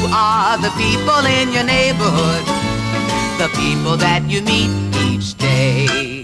are the people in your neighborhood, the people that you meet each day.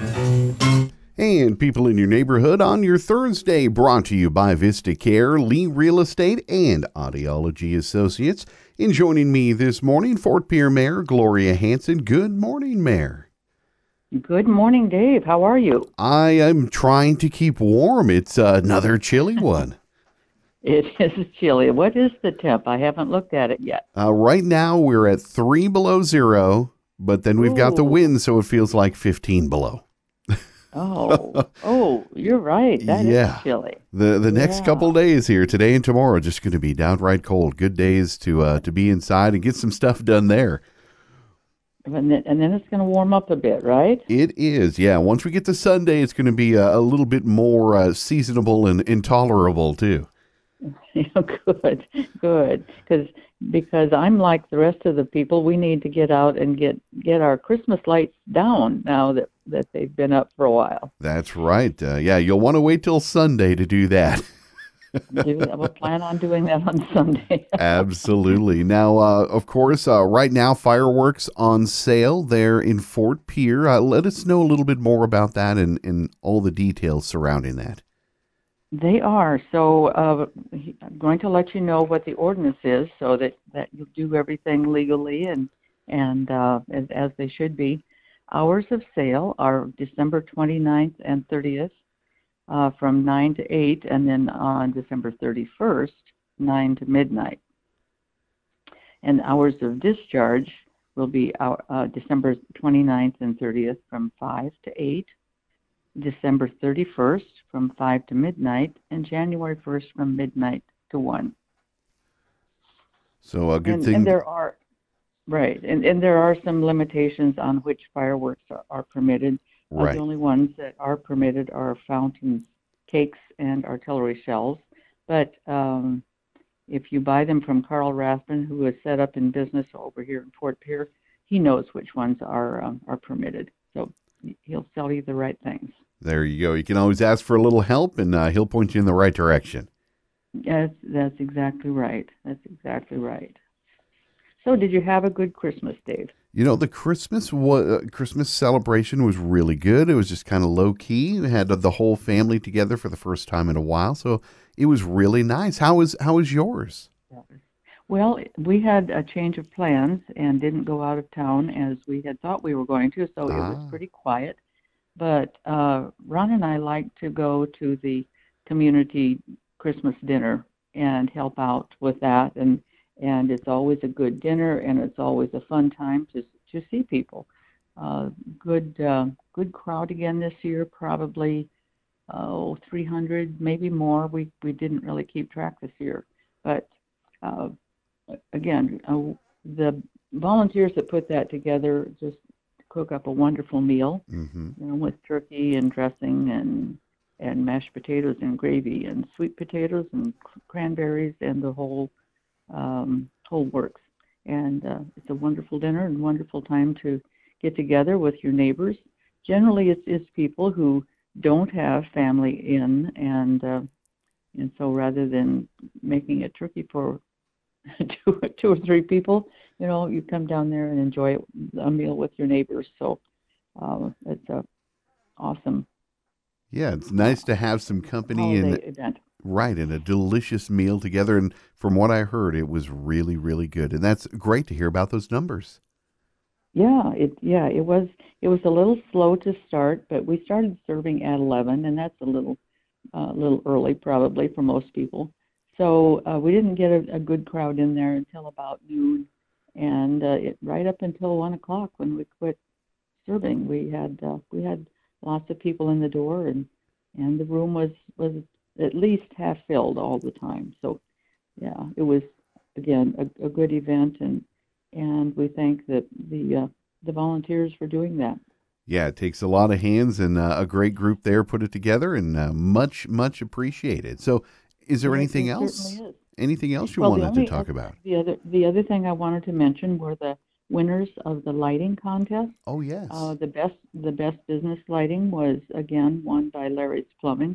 And people in your neighborhood on your Thursday, brought to you by Vista Care, Lee Real Estate, and Audiology Associates. And joining me this morning, Fort Pierre Mayor Gloria Hanson. Good morning, Mayor. Good morning, Dave. How are you? I am trying to keep warm. It's another chilly one. It is chilly. What is the temp? I haven't looked at it yet. Right now, we're at 3 below zero, but then we've got the Ooh. wind, so it feels like 15 below. Oh, you're right. That is chilly. The next couple days here, today and tomorrow, are just going to be downright cold. Good days to be inside and get some stuff done there. And then it's going to warm up a bit, right? It is, yeah. Once we get to Sunday, it's going to be a little bit more seasonable and intolerable, too. Good. Because I'm like the rest of the people. We need to get out and get our Christmas lights down now that they've been up for a while. That's right. Yeah, you'll want to wait till Sunday to do that. We'll plan on doing that on Sunday. Absolutely. Now, of course, right now, fireworks on sale there in Fort Pierre. Let us know a little bit more about that and all the details surrounding that. They are. So I'm going to let you know what the ordinance is so that you'll do everything legally and as they should be. Hours of sale are December 29th and 30th from 9 to 8, and then on December 31st, 9 to midnight. And hours of discharge will be December 29th and 30th from 5 to 8. December 31st from 5 to midnight, and January 1st from midnight to 1. So a good thing. And there are, right, and there are some limitations on which fireworks are permitted. Right. The only ones that are permitted are fountains, cakes, and artillery shells. But if you buy them from Carl Rathman, who is set up in business over here in Fort Pierre, he knows which ones are permitted. So he'll sell you the right things. There you go. You can always ask for a little help, and he'll point you in the right direction. Yes, that's exactly right. That's exactly right. So did you have a good Christmas, Dave? You know, the Christmas celebration was really good. It was just kind of low key. We had the whole family together for the first time in a while, so it was really nice. How was yours? Well, we had a change of plans and didn't go out of town as we had thought we were going to, so it was pretty quiet. But Ron and I like to go to the community Christmas dinner and help out with that, and it's always a good dinner, and it's always a fun time to see people. Good crowd again this year, probably 300, maybe more. We didn't really keep track this year, but again, the volunteers that put that together just cook up a wonderful meal, with turkey and dressing and mashed potatoes and gravy and sweet potatoes and cranberries and the whole works. And it's a wonderful dinner and wonderful time to get together with your neighbors. Generally, it's people who don't have family in, and so rather than making a turkey for two or three people, you come down there and enjoy a meal with your neighbors. So it's a awesome. Yeah, it's nice to have some company event. Right, and a delicious meal together. And from what I heard, it was really, really good. And that's great to hear about those numbers. Yeah, it was a little slow to start, but we started serving at 11, and that's a little early probably for most people. So we didn't get a good crowd in there until about noon, and right up until 1 o'clock when we quit serving, we had lots of people in the door, and the room was at least half filled all the time. So yeah, it was again a good event, and we thank the volunteers for doing that. Yeah, it takes a lot of hands, and a great group there put it together, and much appreciated. So is there anything else? Anything else you wanted to talk about? The other thing I wanted to mention were the winners of the lighting contest. Oh yes. The best business lighting was again won by Larry's Plumbing,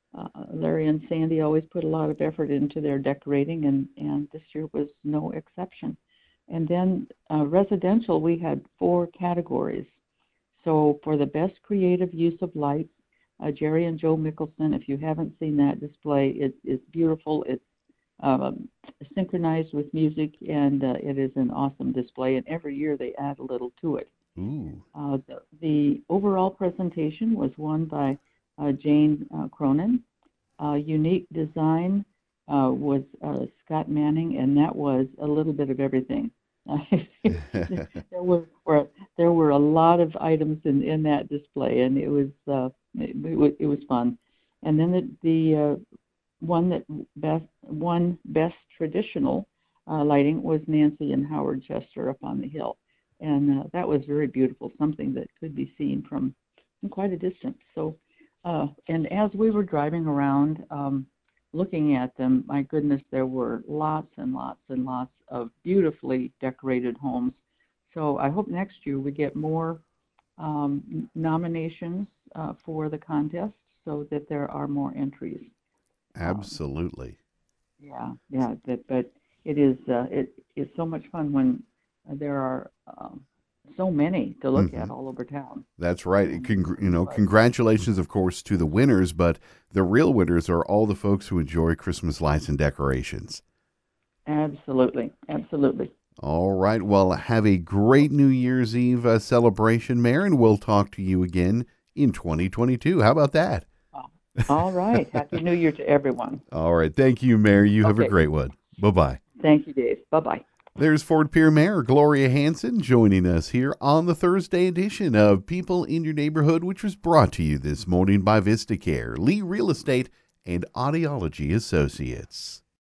Larry and Sandy always put a lot of effort into their decorating, and this year was no exception. And then residential, we had 4 categories. So for the best creative use of lights, Jerry and Joe Mickelson, if you haven't seen that display, it's beautiful. It's synchronized with music, and it is an awesome display. And every year they add a little to it. Ooh. The overall presentation was won by Jane Cronin. Unique design was Scott Manning, and that was a little bit of everything. there were a lot of items in that display, and it was fun. And then the one that won best traditional lighting was Nancy and Howard Chester up on the hill, and that was very beautiful, something that could be seen from quite a distance. So, and as we were driving around, looking at them, my goodness, there were lots and lots and lots of beautifully decorated homes. So I hope next year we get more nominations for the contest so that there are more entries. Absolutely. But it is it's so much fun when there are so many to look at all over town. That's right. Congratulations, of course, to the winners, but the real winners are all the folks who enjoy Christmas lights and decorations. Absolutely. All right. Well, have a great New Year's Eve celebration, Mayor, and we'll talk to you again in 2022. How about that? All right. Happy New Year to everyone. All right. Thank you, Mayor. You have a great one. Bye-bye. Thank you, Dave. Bye-bye. There's Fort Pierre Mayor Gloria Hanson joining us here on the Thursday edition of People in Your Neighborhood, which was brought to you this morning by VistaCare, Lee Real Estate, and Audiology Associates.